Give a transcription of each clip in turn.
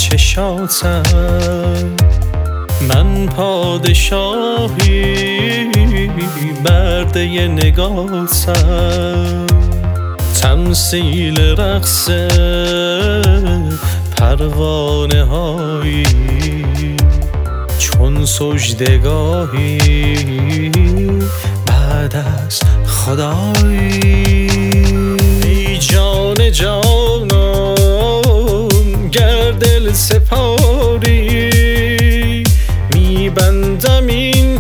چشاتم، من پادشاهی برده نگاتم، تمثیل رقص پروانه هایی، چون سجدگاهی بعد از خدایی. ای جان جانم گر دل سپاری، میبندم این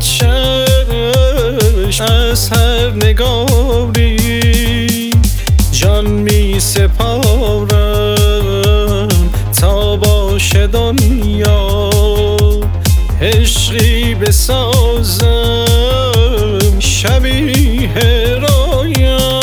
چشم از هر نگاری، جان می سپارم تا باشه دنیا، عشقی بسازم شبیه رویا.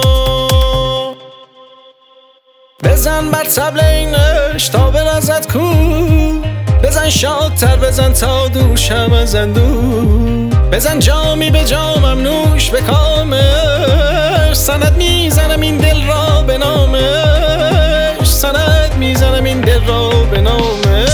بزن بر طبل اینش تا برزد کو، بزن شادتر بزن تا دوشم از اندوه، بزن جامی به جامم نوش به کامش، سند میزنم این دل را به نامش، سند میزنم این دل را به نامش.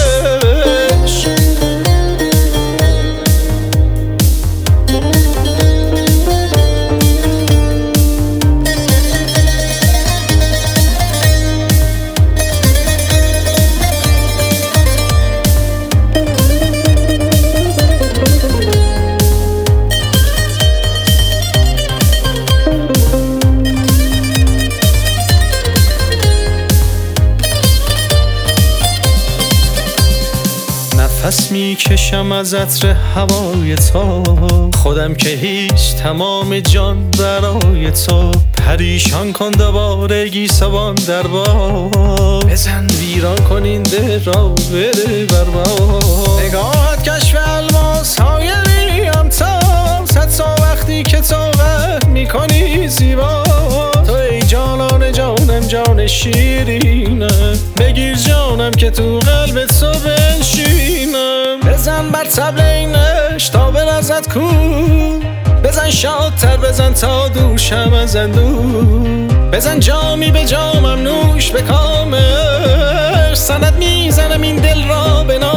نفس میکشم از عطر هوای تو، خودم که هیچ تمام جان برای تو، پریشان کن دوباره گیسوان در باد، بزن ویران کن این ده را بره برباد. نگاهت کشف الماس های ریم تا صد سا وقتی که طاقت میکنی زیبا، تو ای جانان جانم جان شیرینم، بگیر جانم که تو قلب تو بنشینم. بزن بر طبل اینش تا برزد کو، بزن شادتر بزن تا دوشم از اندوه، بزن جامی به جامم نوش به کامش، سند میزنم این دل را به